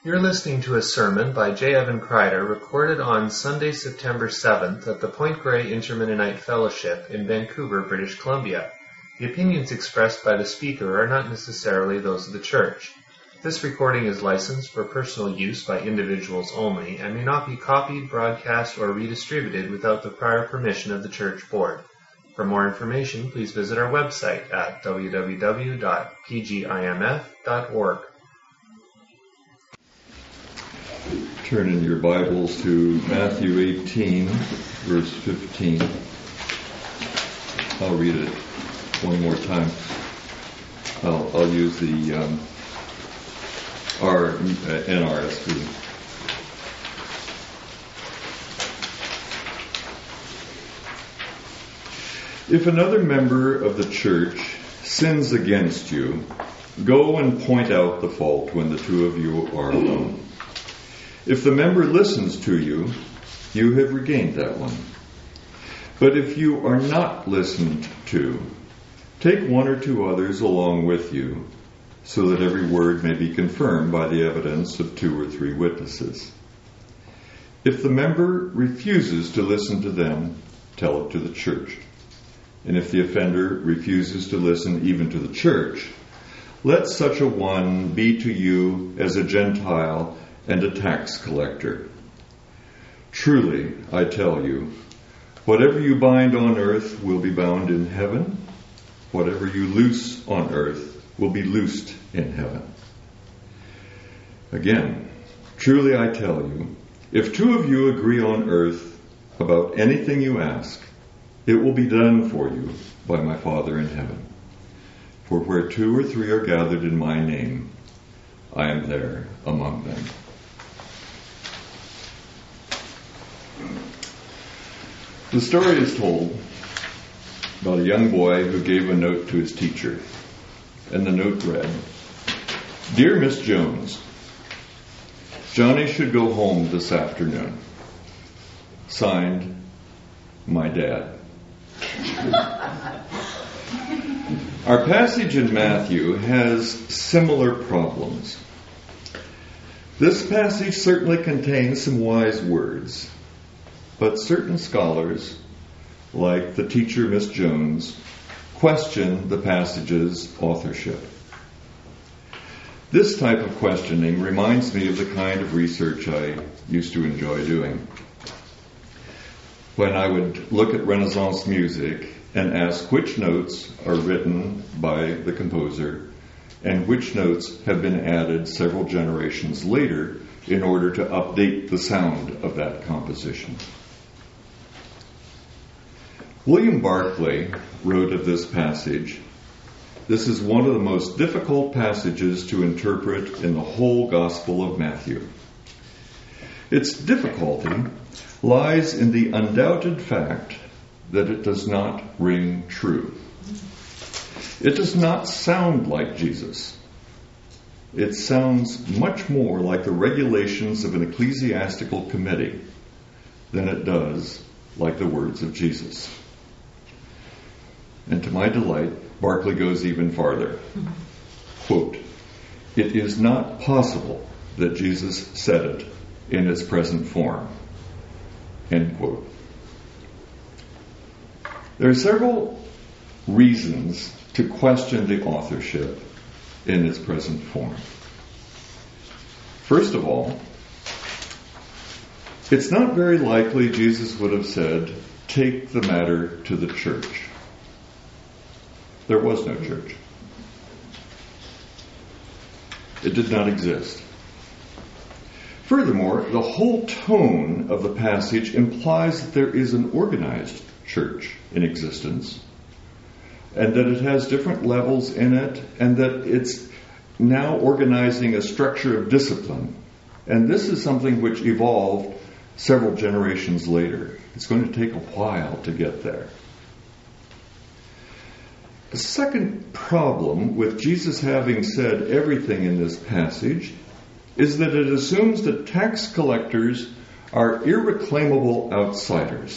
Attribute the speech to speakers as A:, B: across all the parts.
A: You're listening to a sermon by J. Evan Kreider recorded on Sunday, September 7th at the Point Grey Intermennonite Fellowship in Vancouver, British Columbia. The opinions expressed by the speaker are not necessarily those of the church. This recording is licensed for personal use by individuals only and may not be copied, broadcast, or redistributed without the prior permission of the church board. For more information, please visit our website at www.pgimf.org.
B: Turn in your Bibles to Matthew 18, verse 15. I'll read it one more time. I'll use the NRSV. If another member of the church sins against you, go and point out the fault when the two of you are alone. If the member listens to you, you have regained that one. But if you are not listened to, take one or two others along with you, so that every word may be confirmed by the evidence of 2 or 3 witnesses. If the member refuses to listen to them, tell it to the church. And if the offender refuses to listen even to the church, let such a one be to you as a Gentile and a tax collector. Truly, I tell you, whatever you bind on earth will be bound in heaven. Whatever you loose on earth will be loosed in heaven. Again, truly I tell you, if 2 of you agree on earth about anything you ask, it will be done for you by my Father in heaven. For where 2 or 3 are gathered in my name, I am there among them. The story is told about a young boy who gave a note to his teacher. And the note read, "Dear Miss Jones, Johnny should go home this afternoon. Signed, my dad." Our passage in Matthew has similar problems. This passage certainly contains some wise words, but certain scholars, like the teacher Miss Jones, question the passage's authorship. This type of questioning reminds me of the kind of research I used to enjoy doing. When I would look at Renaissance music and ask which notes are written by the composer and which notes have been added several generations later in order to update the sound of that composition. William Barclay wrote of this passage, "This is one of the most difficult passages to interpret in the whole Gospel of Matthew. Its difficulty lies in the undoubted fact that it does not ring true. It does not sound like Jesus. It sounds much more like the regulations of an ecclesiastical committee than it does like the words of Jesus." And to my delight, Barclay goes even farther. Quote, "It is not possible that Jesus said it in its present form." End quote. There are several reasons to question the authorship in its present form. First of all, it's not very likely Jesus would have said, "Take the matter to the church." There was no church. It did not exist. Furthermore, the whole tone of the passage implies that there is an organized church in existence, and that it has different levels in it, and that it's now organizing a structure of discipline. And this is something which evolved several generations later. It's going to take a while to get there. The second problem with Jesus having said everything in this passage is that it assumes that tax collectors are irreclaimable outsiders.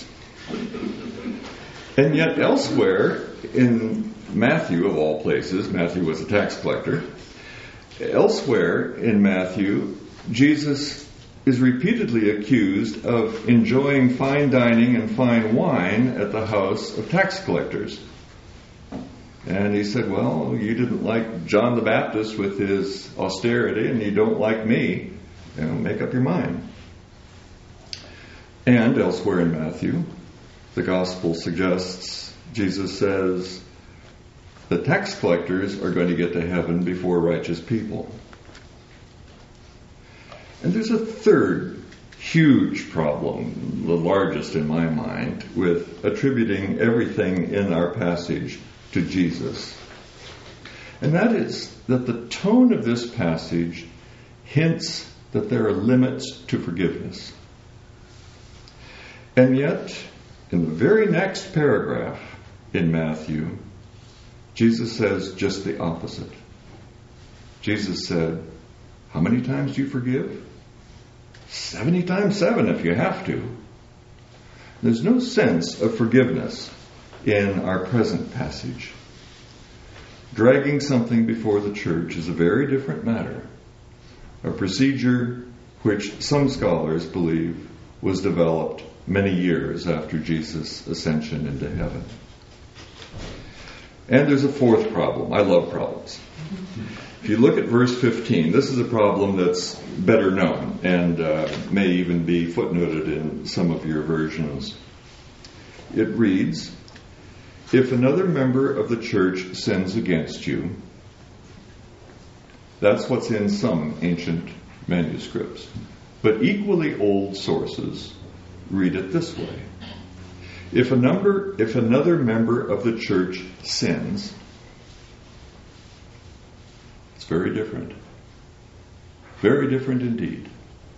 B: And yet elsewhere in Matthew, of all places, Matthew was a tax collector, elsewhere in Matthew, Jesus is repeatedly accused of enjoying fine dining and fine wine at the house of tax collectors. And he said, well, you didn't like John the Baptist with his austerity, and you don't like me. Make up your mind. And elsewhere in Matthew, the gospel suggests, Jesus says, the tax collectors are going to get to heaven before righteous people. And there's a third huge problem, the largest in my mind, with attributing everything in our passage to Jesus. And that is that the tone of this passage hints that there are limits to forgiveness. And yet, in the very next paragraph in Matthew, Jesus says just the opposite. Jesus said, how many times do you forgive? 70 times 7 if you have to. There's no sense of forgiveness in our present passage. Dragging something before the church is a very different matter. A procedure which some scholars believe was developed many years after Jesus' ascension into heaven. And there's a fourth problem. I love problems. If you look at verse 15, this is a problem that's better known and may even be footnoted in some of your versions. It reads, if another member of the church sins against you, that's what's in some ancient manuscripts. But equally old sources read it this way. If another member of the church sins, it's very different. Very different indeed.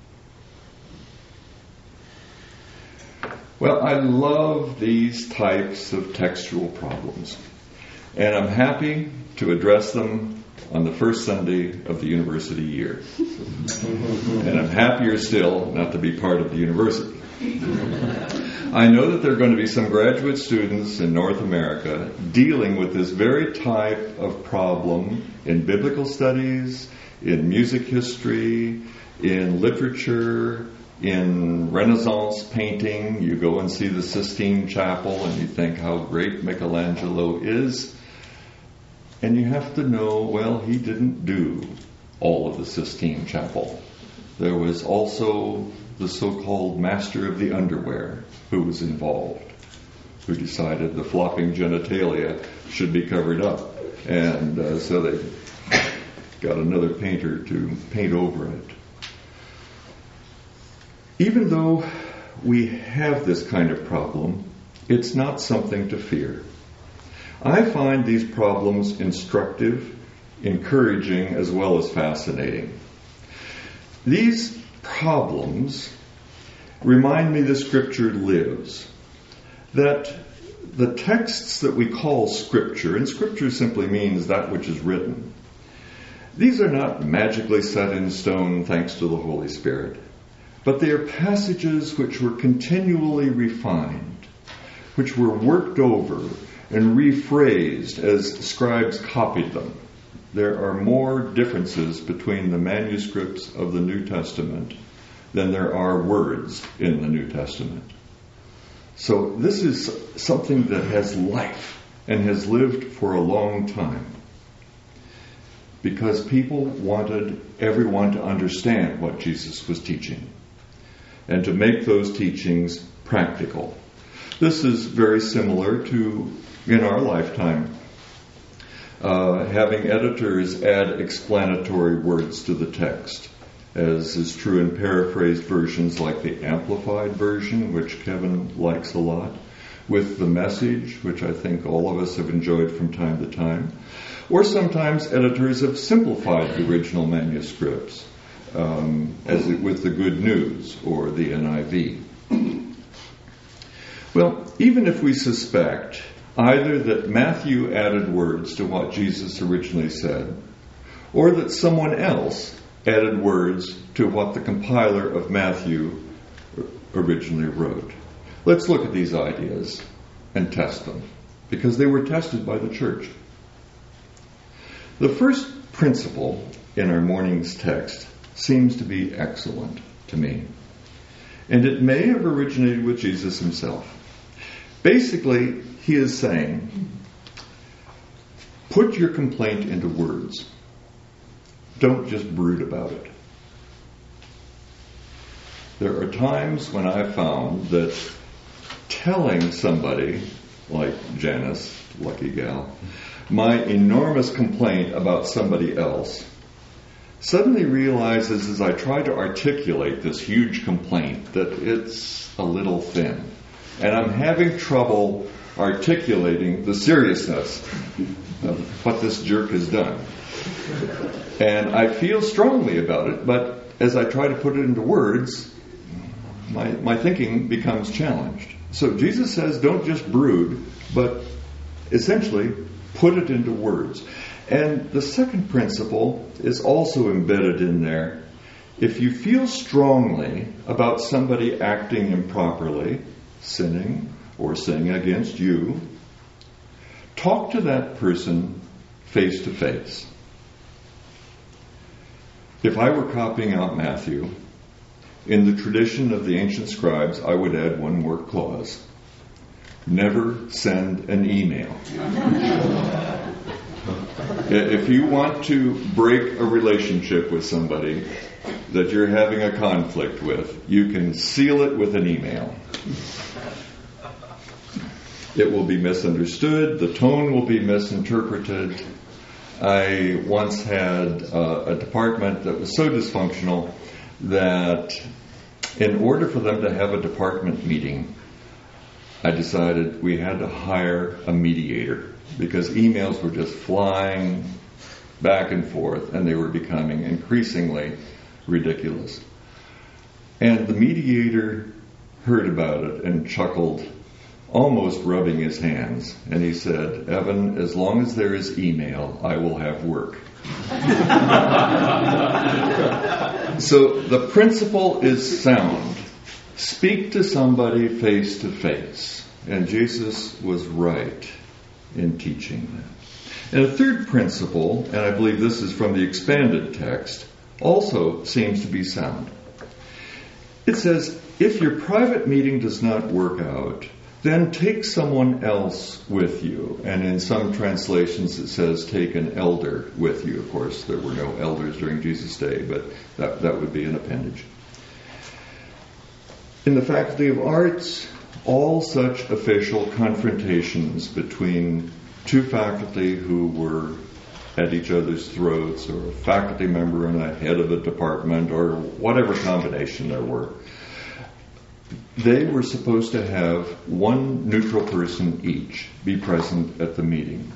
B: Well, I love these types of textual problems, and I'm happy to address them on the first Sunday of the university year. And I'm happier still not to be part of the university. I know that there are going to be some graduate students in North America dealing with this very type of problem in biblical studies, in music history, in literature, in Renaissance painting. You go and see the Sistine Chapel and you think how great Michelangelo is. And you have to know, well, he didn't do all of the Sistine Chapel. There was also the so-called master of the underwear who was involved, who decided the flopping genitalia should be covered up. And so they got another painter to paint over it. Even though we have this kind of problem, it's not something to fear. I find these problems instructive, encouraging, as well as fascinating. These problems remind me the Scripture lives, that the texts that we call Scripture, and Scripture simply means that which is written, these are not magically set in stone thanks to the Holy Spirit, but they are passages which were continually refined, which were worked over and rephrased as scribes copied them. There are more differences between the manuscripts of the New Testament than there are words in the New Testament. So this is something that has life and has lived for a long time, because people wanted everyone to understand what Jesus was teaching and to make those teachings practical. This is very similar to, in our lifetime, having editors add explanatory words to the text, as is true in paraphrased versions like the Amplified Version, which Kevin likes a lot, with the Message, which I think all of us have enjoyed from time to time. Or sometimes editors have simplified the original manuscripts, with the Good News or the NIV. Well, even if we suspect either that Matthew added words to what Jesus originally said, or that someone else added words to what the compiler of Matthew originally wrote, let's look at these ideas and test them, because they were tested by the church. The first principle in our morning's text seems to be excellent to me. And it may have originated with Jesus himself. Basically, he is saying, put your complaint into words. Don't just brood about it. There are times when I've found that telling somebody, like Janice, lucky gal, my enormous complaint about somebody else, suddenly realizes as I try to articulate this huge complaint that it's a little thin. And I'm having trouble articulating the seriousness of what this jerk has done. And I feel strongly about it, but as I try to put it into words, my thinking becomes challenged. So Jesus says, don't just brood, but essentially put it into words. And the second principle is also embedded in there. If you feel strongly about somebody acting improperly, sinning, or sinning against you, talk to that person face to face. If I were copying out Matthew, in the tradition of the ancient scribes, I would add one more clause. Never send an email. If you want to break a relationship with somebody that you're having a conflict with, you can seal it with an email. It will be misunderstood. The tone will be misinterpreted. I once had a department that was so dysfunctional that in order for them to have a department meeting, I decided we had to hire a mediator because emails were just flying back and forth and they were becoming increasingly ridiculous. And the mediator heard about it and chuckled, almost rubbing his hands. And he said, Evan, as long as there is email, I will have work. So the principle is sound. Speak to somebody face to face. And Jesus was right in teaching that. And a third principle, and I believe this is from the expanded text, also seems to be sound. It says, if your private meeting does not work out, then take someone else with you. And in some translations it says take an elder with you. Of course, there were no elders during Jesus' day, but that would be an appendage. In the Faculty of Arts, all such official confrontations between two faculty who were at each other's throats, or a faculty member and a head of a department, or whatever combination there were, they were supposed to have one neutral person each be present at the meeting.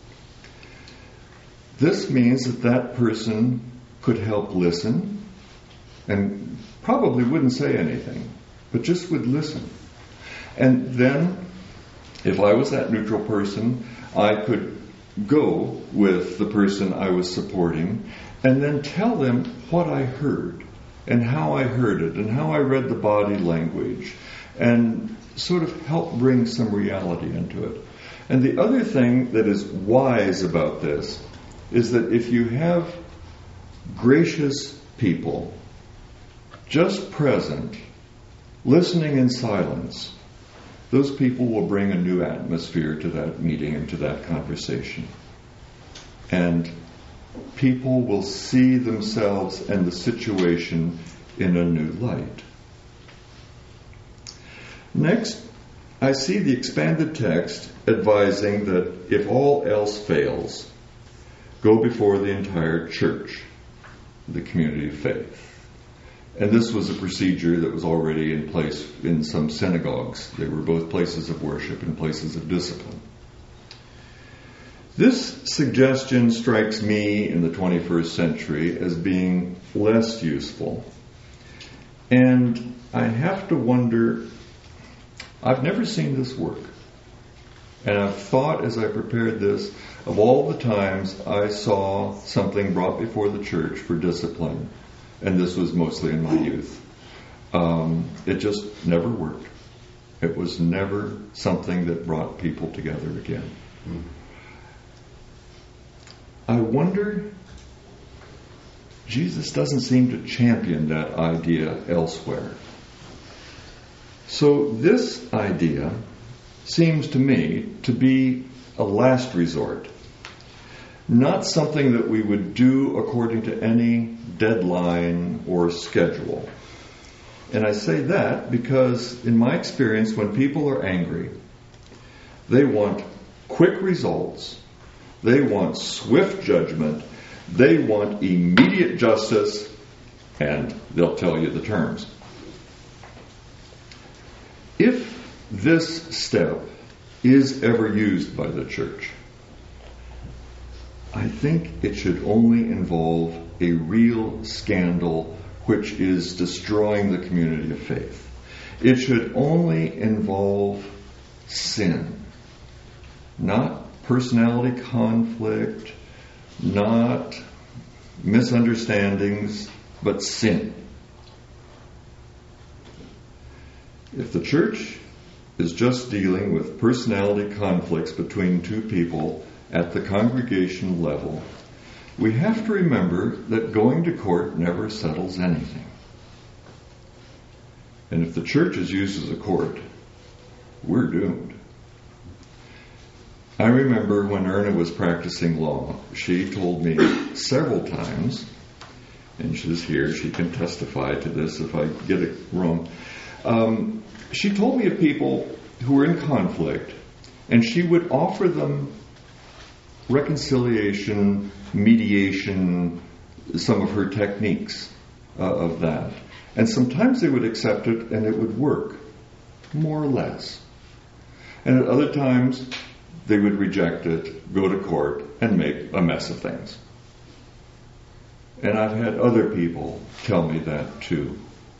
B: This means that that person could help listen and probably wouldn't say anything, but just would listen. And then, if I was that neutral person, I could go with the person I was supporting and then tell them what I heard and how I heard it and how I read the body language and sort of help bring some reality into it. And the other thing that is wise about this is that if you have gracious people just present, listening in silence, those people will bring a new atmosphere to that meeting and to that conversation. And people will see themselves and the situation in a new light. Next, I see the expanded text advising that if all else fails, go before the entire church, the community of faith. And this was a procedure that was already in place in some synagogues. They were both places of worship and places of discipline. This suggestion strikes me in the 21st century as being less useful. And I have to wonder, I've never seen this work. And I've thought as I prepared this of all the times I saw something brought before the church for discipline. And this was mostly in my youth. It just never worked. It was never something that brought people together again. I wonder, Jesus doesn't seem to champion that idea elsewhere. So this idea seems to me to be a last resort, not something that we would do according to any deadline or schedule. And I say that because, in my experience, when people are angry, they want quick results, they want swift judgment, they want immediate justice, and they'll tell you the terms. If this step is ever used by the church, I think it should only involve a real scandal which is destroying the community of faith. It should only involve sin, not personality conflict, not misunderstandings, but sin. If the church is just dealing with personality conflicts between two people at the congregation level, we have to remember that going to court never settles anything. And if the church is used as a court, we're doomed. I remember when Erna was practicing law, she told me several times, and she's here, she can testify to this if I get it wrong. She told me of people who were in conflict, and she would offer them reconciliation, mediation, some of her techniques of that. And sometimes they would accept it and it would work, more or less. And at other times, they would reject it, go to court, and make a mess of things. And I've had other people tell me that too.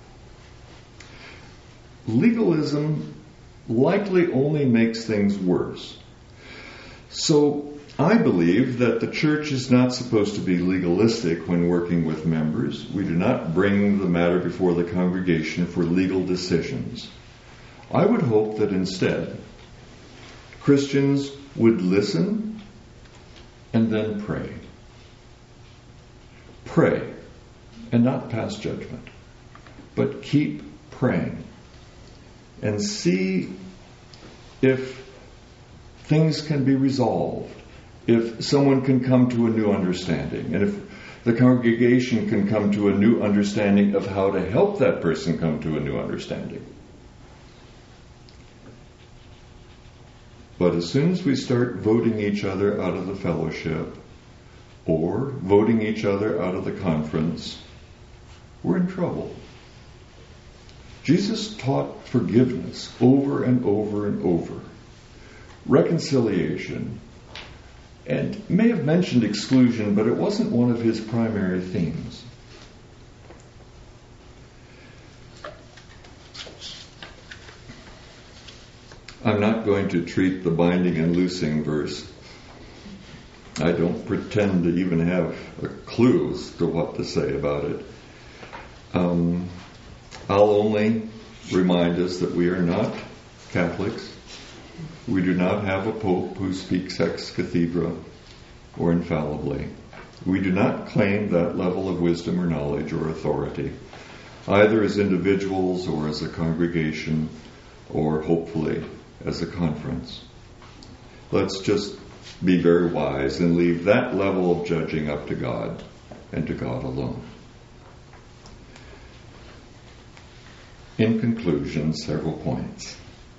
B: Legalism likely only makes things worse. So I believe that the church is not supposed to be legalistic when working with members. We do not bring the matter before the congregation for legal decisions. I would hope that instead, Christians would listen and then pray. Pray and not pass judgment, but keep praying and see if things can be resolved, if someone can come to a new understanding, and if the congregation can come to a new understanding of how to help that person come to a new understanding. But as soon as we start voting each other out of the fellowship or voting each other out of the conference, we're in trouble. Jesus taught forgiveness over and over and over, reconciliation, and may have mentioned exclusion, but it wasn't one of his primary themes. I'm not going to treat the binding and loosing verse. I don't pretend to even have a clue as to what to say about it. I'll only remind us that we are not Catholics. We do not have a pope who speaks ex cathedra or infallibly. We do not claim that level of wisdom or knowledge or authority, either as individuals or as a congregation or hopefully as a conference. Let's just be very wise and leave that level of judging up to God and to God alone. In conclusion, several points.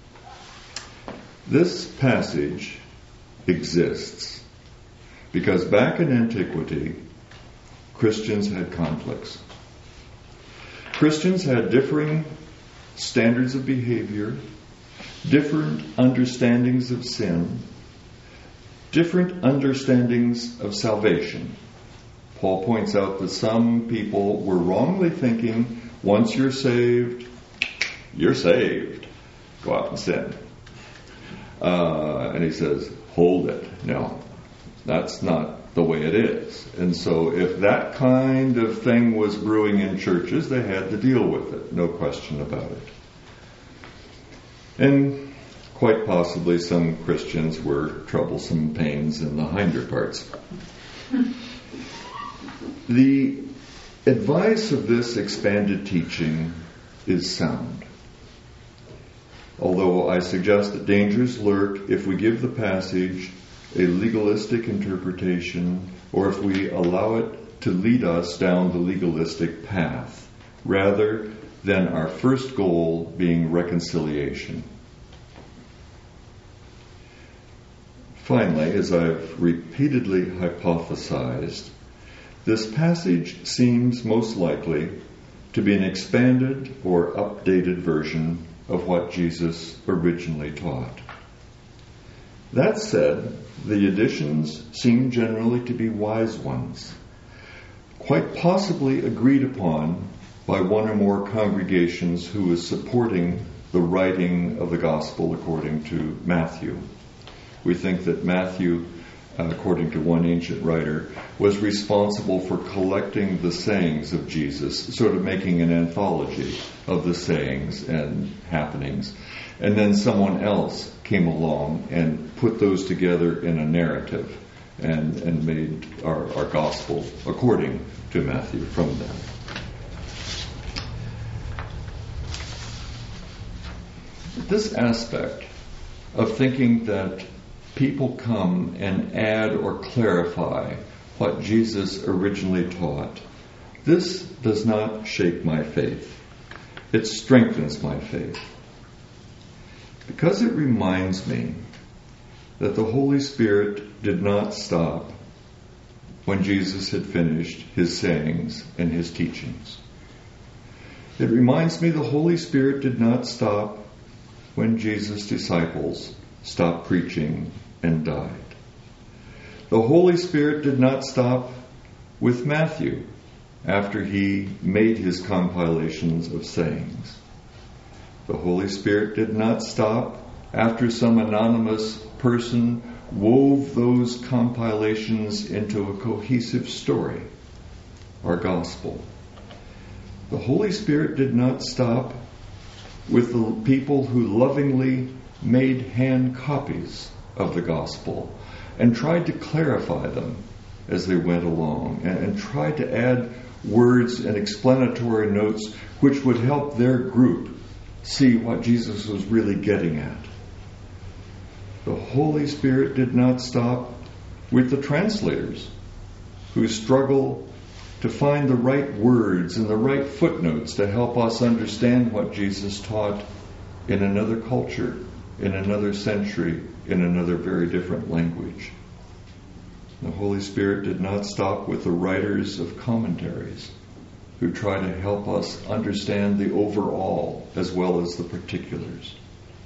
B: This passage exists because back in antiquity, Christians had conflicts. Christians had differing standards of behavior, different understandings of sin, different understandings of salvation. Paul points out that some people were wrongly thinking, once you're saved, go out and sin. And he says, hold it. No, that's not the way it is. And so if that kind of thing was brewing in churches, they had to deal with it. No question about it. And quite possibly some Christians were troublesome pains in the hinder parts. The Advice of this expanded teaching is sound, although I suggest that dangers lurk if we give the passage a legalistic interpretation or if we allow it to lead us down the legalistic path, rather than our first goal being reconciliation. Finally, as I've repeatedly hypothesized, this passage seems most likely to be an expanded or updated version of what Jesus originally taught. That said, the additions seem generally to be wise ones, quite possibly agreed upon by one or more congregations who is supporting the writing of the Gospel according to Matthew. We think that Matthew, according to one ancient writer, was responsible for collecting the sayings of Jesus, sort of making an anthology of the sayings and happenings. And then someone else came along and put those together in a narrative and made our gospel according to Matthew from them. This aspect of thinking that people come and add or clarify what Jesus originally taught, this does not shake my faith. It strengthens my faith, because it reminds me that the Holy Spirit did not stop when Jesus had finished his sayings and his teachings. It reminds me the Holy Spirit did not stop when Jesus' disciples stopped preaching and died. The Holy Spirit did not stop with Matthew after he made his compilations of sayings. The Holy Spirit did not stop after some anonymous person wove those compilations into a cohesive story, our gospel. The Holy Spirit did not stop with the people who lovingly made hand copies of the gospel and tried to clarify them as they went along and tried to add words and explanatory notes which would help their group see what Jesus was really getting at. The Holy Spirit did not stop with the translators who struggle to find the right words and the right footnotes to help us understand what Jesus taught in another culture, in another century, in another very different language. The Holy Spirit did not stop with the writers of commentaries who try to help us understand the overall as well as the particulars.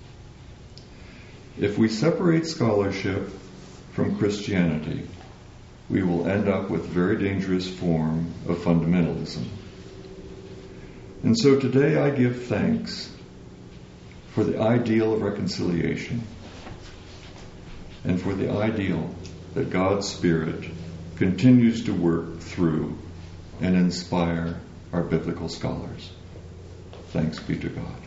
B: If we separate scholarship from Christianity, we will end up with a very dangerous form of fundamentalism. And so today I give thanks for the ideal of reconciliation and for the ideal that God's Spirit continues to work through and inspire our biblical scholars. Thanks be to God.